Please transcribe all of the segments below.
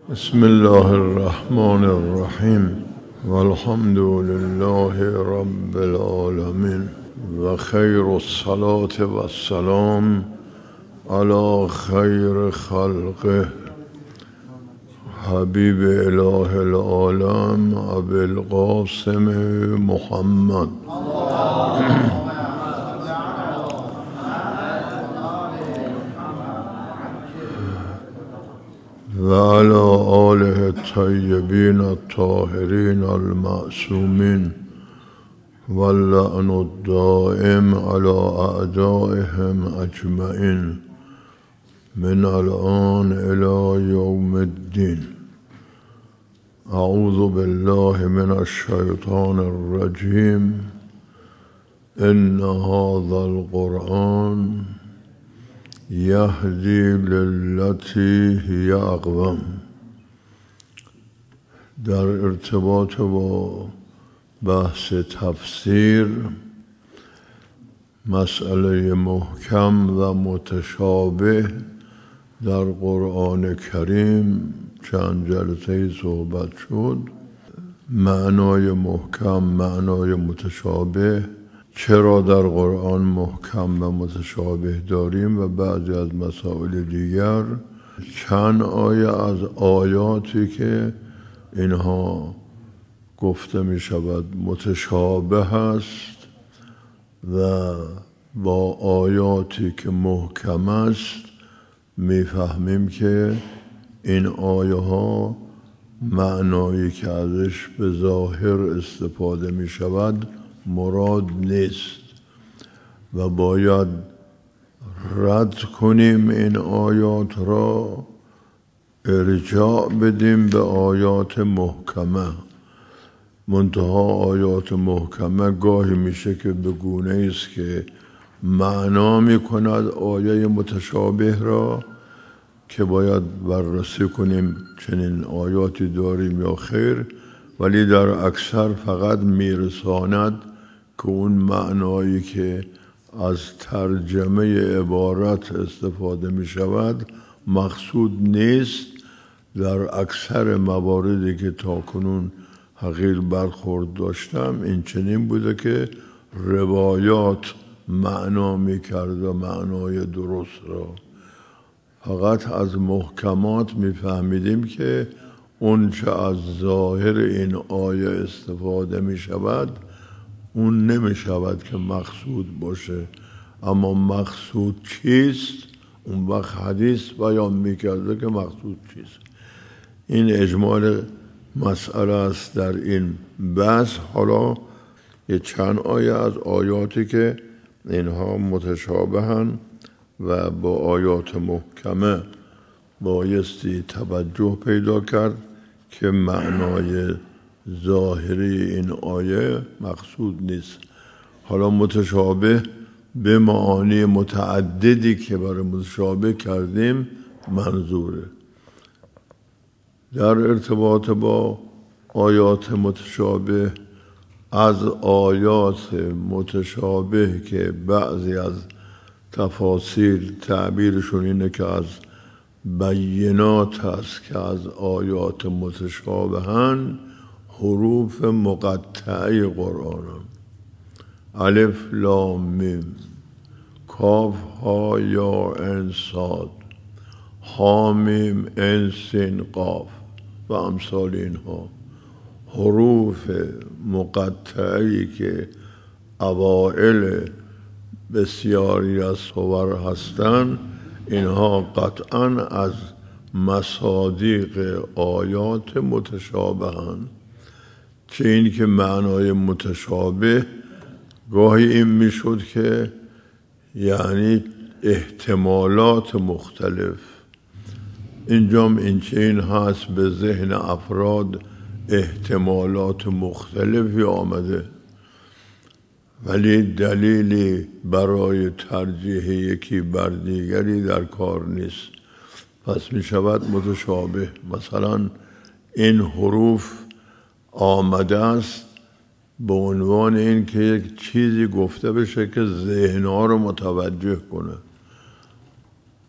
بسم الله الرحمن الرحیم والحمد لله رب العالمین و خیر الصلاة و السلام علی خیر خلقه حبیب اله العالم ابی القاسم محمد و علی آله الطیبین الطاهرین المعصومین واللعن الدائم علی اعدائهم اجمعین من الآن الی یوم الدین. اعوذ بالله من الشیطان الرجیم. ان هذا القرآن یهدی للتی هی اقوم. در ارتباط با بحث تفسیر، مسئله محکم و متشابه در قرآن کریم چند جلسه صحبت شد. معنای محکم، معنای متشابه، چرا در قرآن محکم و متشابه داریم و بعضی از مسائل دیگر. چند آیه از آیاتی که اینها گفته می شود متشابه است و با آیاتی که محکم است می فهمیم که این آیه ها معنایی که ازش به ظاهر استفاده می شود مراد نیست و باید رد کنیم این آیات را، ارجاع بدیم به آیات محکمه. منتها آیات محکمه گاهی میشه که به گونه است که معنا میکند آیه متشابه را که باید بررسی کنیم چنین آیاتی داریم یا خیر، ولی در اکثر فقط میرساند که اون معنایی که از ترجمه عبارت استفاده می شود مقصود نیست. در اکثر مواردی که تاکنون حقیر برخورد داشتم این چنین بوده که روایات معنا می کرد و معنای درست را. فقط از محکمات می فهمیدیم که اون چه از ظاهر این آیه استفاده می شود اون نمی شود که مقصود باشه، اما مقصود چیست اون وقت حدیث بیان می کرده که مقصود چیست. این اجمال مسئله است در این بحث. حالا یه چند آیه از آیاتی که اینها متشابهن و با آیات محکمه بایستی توجه پیدا کرد که معنای ظاهری این آیه مقصود نیست. حالا متشابه به معانی متعددی که برای متشابه کردیم منظوره. در ارتباط با آیات متشابه، از آیات متشابه که بعضی از تفاسیر تعبیرشون اینه که از بینات هست که از آیات متشابهن، حروف مقطعه قرآن هم. الف لام میم، کاف ها یا عین صاد، ها میم عین سین قاف و امثال اینها. حروف مقطعی که اوائل بسیاری از صور هستند، اینها قطعا از مصادیق آیات متشابهند. چه این که معنای متشابه گاهی این میشد که یعنی احتمالات مختلف. اینجام این چنین هست، به ذهن افراد احتمالات مختلفی آمده ولی دلیلی برای ترجیح یکی بر دیگری در کار نیست، پس می شود متشابه. مثلا این حروف آمده است به عنوان این که یک چیزی گفته بشه که ذهنها رو متوجه کنه.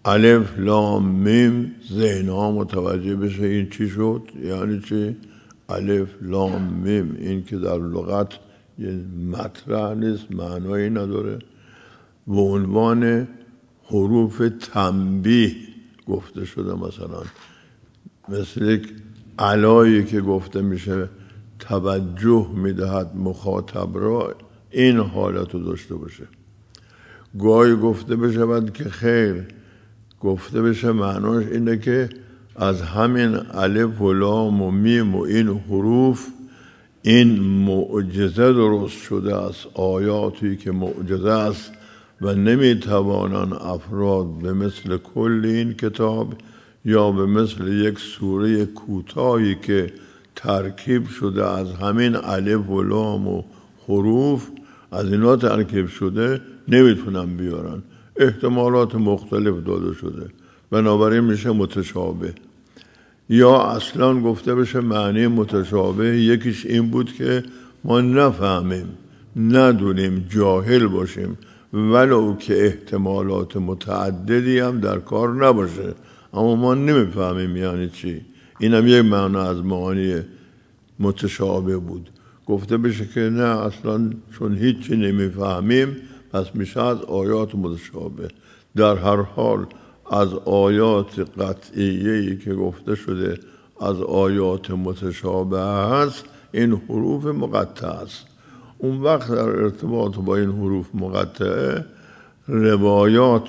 الف لام میم ذهن ها متوجه بشه این چی شد. یعنی چی؟ الف لام میم این که در لغت یه مطرح نیست، معنایی نداره، به عنوان حروف تنبیه گفته شده. مثلا مثل یک علایی که گفته میشه توجه میدهد مخاطب را، این حالت رو داشته باشه. گاهی گفته بشه که خیر، گفته بشه معناش اینه که از همین الف و لام و میم و این حروف این معجزه درست شده است، آیاتی که معجزه است و نمیتوانند افراد به مثل کل این کتاب یا به مثل یک سوره کوتاهی که ترکیب شده از همین الف و لام و حروف، از اینا ترکیب شده، نمیتونن بیارن. احتمالات مختلف داده شده، بنابراین میشه متشابه. یا اصلا گفته بشه معنی متشابه یکیش این بود که ما نفهمیم، ندونیم، جاهل باشیم، ولو که احتمالات متعددی هم در کار نباشه، اما ما نمیفهمیم یعنی چی. این هم یک معنا از معانی متشابه بود. گفته بشه که نه اصلا چون هیچی نمیفهمیم پس میشه از آیات متشابه. در هر حال از آیات قطعیه‌ای که گفته شده از آیات متشابه هست، این حروف مقطع است. اون وقت در ارتباط با این حروف مقطعه روایات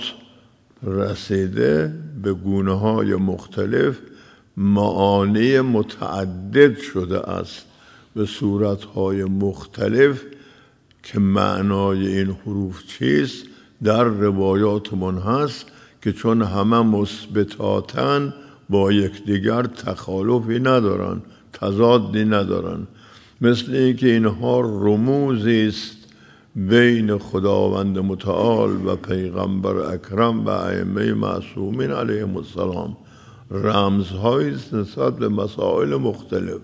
رسیده به گونه‌های مختلف، معانی متعدد شده است به صورت‌های مختلف که معنای این حروف چیست در روایاتمون هست که چون همه مثبتاتن با یکدیگر تخالفی ندارن، تضادی ندارن. مثل اینکه اینها رموزی است بین خداوند متعال و پیغمبر اکرم و ائمه معصومین علیهم السلام، رمزهایی است نسبت به مسائل مختلف.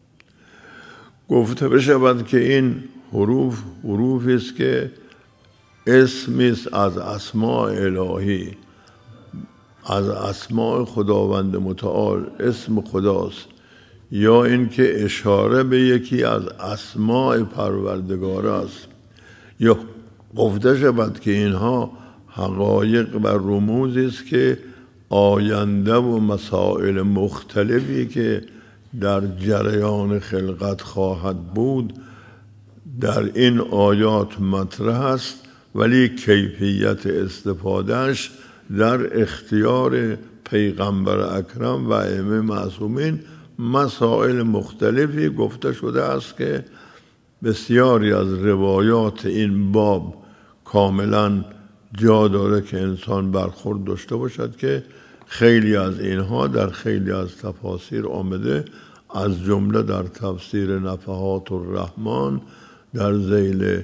گفته بشود که این حروفی است که اسمی است از اسماء الهی، از اسماء خداوند متعال، اسم خداست، یا اینکه اشاره به یکی از اسماء پروردگار است، یا گفته شود که اینها حقایق و رموزی است که آینده و مسائل مختلفی که در جریان خلقت خواهد بود در این آیات مطرح است، ولی کیفیت استفادهش در اختیار پیغمبر اکرم و ائمه معصومین. مسائل مختلفی گفته شده است که بسیاری از روایات این باب کاملا جا داره که انسان برخورد داشته باشد که خیلی از اینها در خیلی از تفاسیر آمده، از جمله در تفسیر نفحات الرحمن در ذیل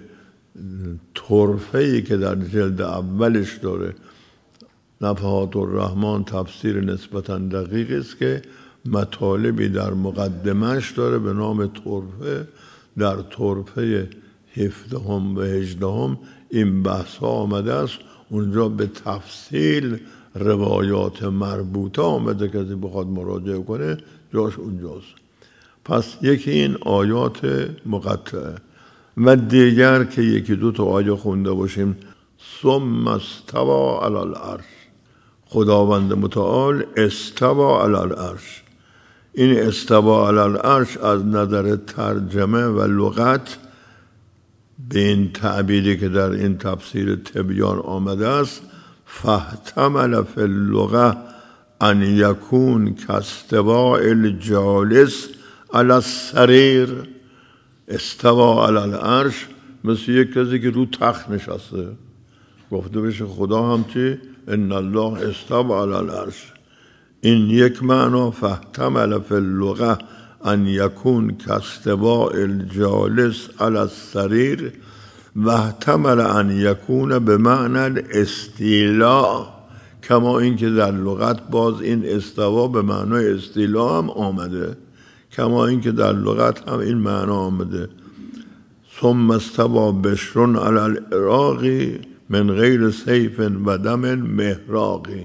طرفه‌ای که در جلد اولش داره. نفحات الرحمن تفسیر نسبتاً دقیق است که مطالبی در مقدمش داره به نام طرفه. در طرفه 17 و 18 این بحث آمده است، اونجا به تفصیل روایات مربوطه آمده، کسی بخواد مراجعه کنه جاش اونجاست. پس یکی این آیات مقطعه و دیگر که یکی دو تا آیه خونده باشیم. ثم استوى علی العرش، خداوند متعال استوى علی العرش. این استوى علی العرش از نظر ترجمه و لغت به این تعبیری که در این تفسیر تبیان آمده است، فاحتمل فی اللغة ان یکون کاستواء الجالس علی السریر. استوا علی العرش مثل یک کسی که رو تخت نشسته. گفته بشه خدا هم چی؟ ان الله استوا علی العرش. این یک معنا. فاحتمل فی اللغة ان یکون کاستواء الجالس علی السریر و احتمل ان یکون به معنی الاستیلاء، کما اینکه در لغت باز این استوا به معنای استیلاء هم آمده، کما اینکه در لغت هم این معنا آمده. ثم استوى بشر علی العراق من غیر سیف و دم مهراقی،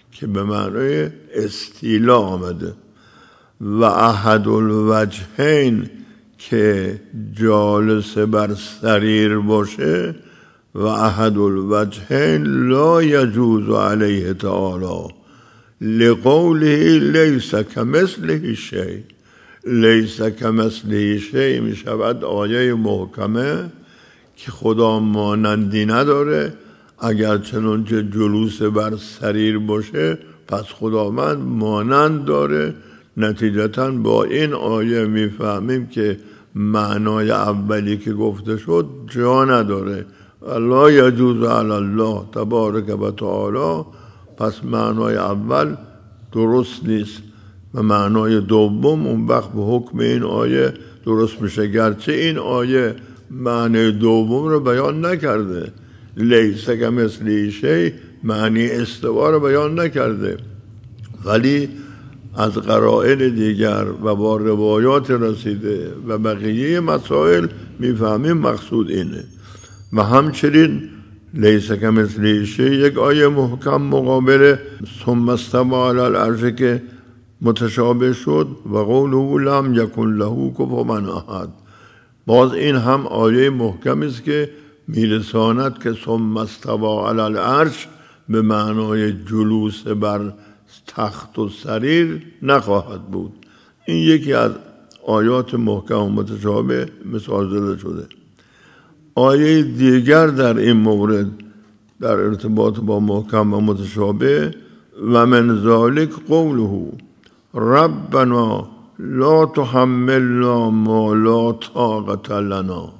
که به معنای استیلا آمده، و احد الوجهین که جالس بر سریر باشه، و احد الوجهین لا یجوز علیه تعالی لقوله لیس کمثله شیء. لیس کمثله شیء می شود آیه محکمه که خدا مانندی نداره. اگر چنانچه جلوس بر سریر باشه پس خداوند مانند داره. نتیجتاً با این آیه میفهمیم که معنای اولی که گفته شد جا نداره. لا یجوز علی الله تبارک و تعالی. پس معنای اول درست نیست و معنای دوم اون وقت به حکم این آیه درست میشه، گرچه این آیه معنی دوم رو بیان نکرده. لیس کمثله شیء معنی استوا رو بیان نکرده، ولی از قرائن دیگر و با روایات رسیده و بقیه مسائل میفهمیم مقصود اینه. و همچنین لیس کمثله شیء یک آیه محکم مقابل ثم استوى علی العرش که متشابه شد و قوله لم یکن له کفوا احد. باز این هم آیه محکمی است که میرساند که ثم استوى علی العرش به معنای جلوس بر تخت و سریر نخواهد بود. این یکی از آیات محکم و متشابه مثال زده شده. آیه دیگر در این مورد در ارتباط با محکم و متشابه و من ذلک قوله ربنا لا تحملنا ما لا طاقت لنا.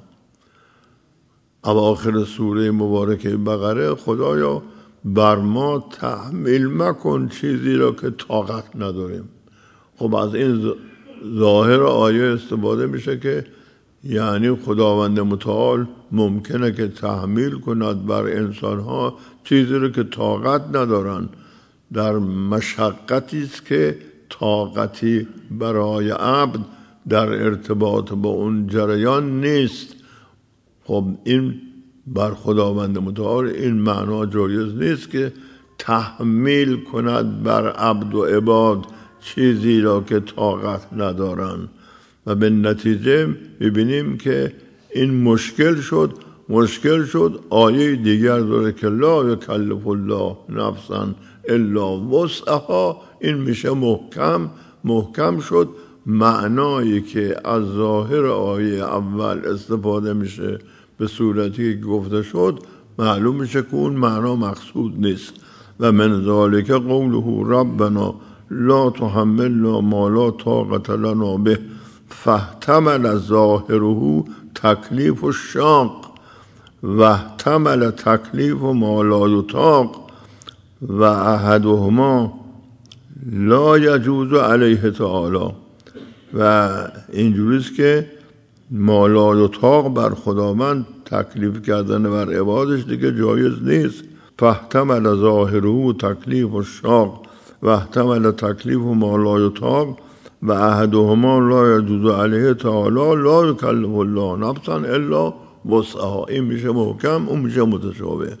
اواخر سوره مبارکه بقره خدایا بر ما تحمیل مکن چیزی را که طاقت نداریم. خب از این ظاهر آیه استفاده میشه که یعنی خداوند متعال ممکنه که تحمیل کند بر انسانها چیزی را که طاقت ندارن، در مشقتی است که طاقتی برای عبد در ارتباط با اون جریان نیست. خب این بر خداوند متعال این معنا جایز نیست که تحمیل کند بر عبد و عباد چیزی را که طاقت ندارن. و به نتیجه میبینیم که این مشکل شد. آیه دیگر داره که لا یکلف الله نفسا الا وسعها. این میشه محکم شد. معنایی که از ظاهر آیه اول استفاده میشه به صورتی که گفته شد معلوم میشه که اون معنا مقصود نیست. و من ذالک قوله ربنا لا تحملنا ما لا طاقت لنا به فاحتمل ظاهره تکلیف الشاق و احتمل تکلیف ما لا یطاق و احدهما لا یجوز علیه تعالی. و اینجوریست که ما لا یطاق بر خداوند تکلیف کردن بر عبادش دیگه جایز نیست. فاحتمل ظاهره تکلیف الشاق و احتمل تکلیف ما لا یطاق و احدهما لا یجوز علیه تعالی لا یکلف الله نفسا الا وسعها. این میشه محکم، اون میشه متشابه.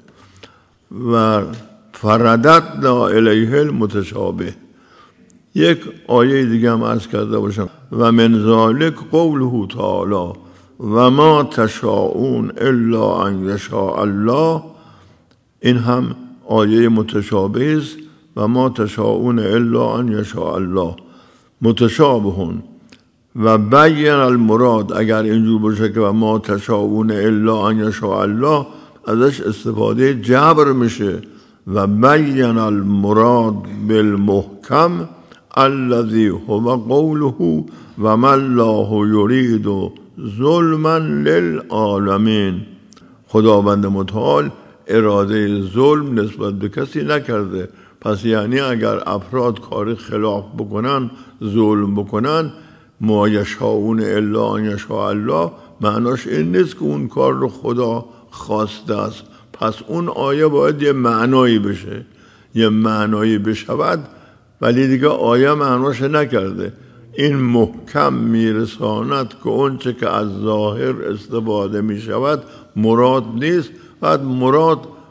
و فرددنا الیه المتشابه. یک آیه دیگه هم عرض کرده باشم و من ذالک قوله تعالی و ما تشاءون الا ان یشاء الله. این هم آیه متشابه است. و ما تشاءون الا ان یشاء الله متشابهون و بین المراد. اگر اینجور باشه که و ما تشاءون الا ان یشاء الله ازش استفاده جبر میشه. و بین المراد بالمحکم الذي هو قوله و ما الله یرید ظلما للعالمین. خداوند متعال اراده ظلم نسبت به کسی نکرده. پس یعنی اگر افراد کار خلاف بکنن، ظلم بکنن، ما یشاءون الا ان یشاء الله معناش این نیست که اون کار رو خدا خواسته است. پس اون آیه باید یه معنایی بشه، یه معنایی بشود، ولی دیگه آیه معناش نکرده. این محکم میرساند که اون چه که از ظاهر استفاده میشود مراد نیست. بعد مراد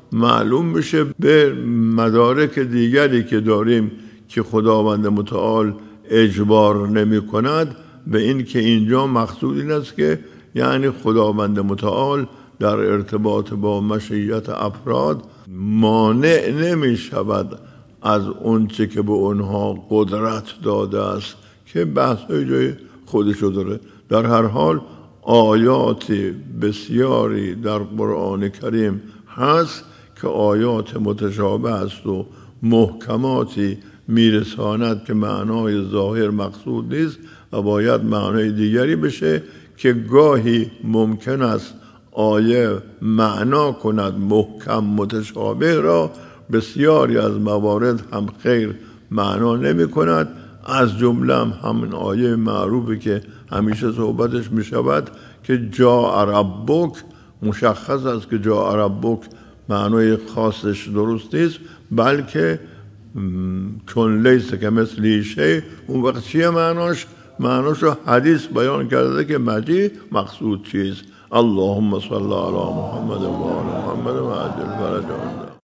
معلوم بشه به مدارک دیگری که داریم که خداوند متعال اجبار نمی کند، به این که اینجا مقصود این است که یعنی خداوند متعال در ارتباط با مشیت افراد مانع نمی شود از اونچه که به اونها قدرت داده است که بحث جای خودشو داره. در هر حال آیات بسیاری در قرآن کریم هست که آیات متشابه است و محکماتی میرساند که معنای ظاهر مقصود نیست و باید معنای دیگری بشه که گاهی ممکن است آیه معنا کند محکم متشابه را، بسیاری از موارد هم خیر معنا نمی کند. از جمله همین آیه معروفی که همیشه صحبتش می شود که جاء ربک، مشخص است که جاء ربک معنای خاصش درست نیست، بلکه چون لیس که مثلی شیء، اون وقت چیه معناش؟ معناش رو حدیث بیان کرده که مجیء مقصود چیست. اللهم صل علی محمد و آل محمد و عجل فرجهم.